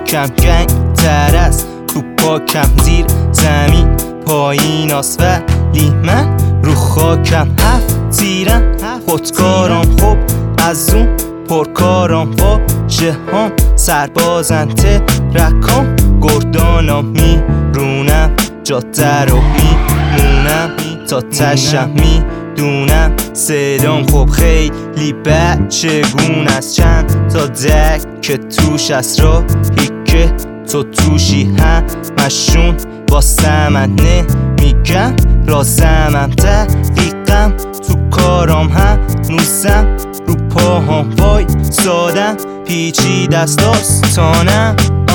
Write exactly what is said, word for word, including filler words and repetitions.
پاکم گنگ تر است، تو پاکم زیر زمین پایین آس، ولی من رو خاکم هفت تیرم خودکارم. خب از اون پرکارم واژه هم سربازن ترکام، گردانم میرونم جاده رو میمونم تا تشم میدونم صدام خب خیلی بچگون است، چند تا دک که توش از راهی که تو توشی همشون واسه من نمیگم رازمم، دقیقم تو کارم هنوزم رو پاهم وای سادم، پیچیده است داستانم.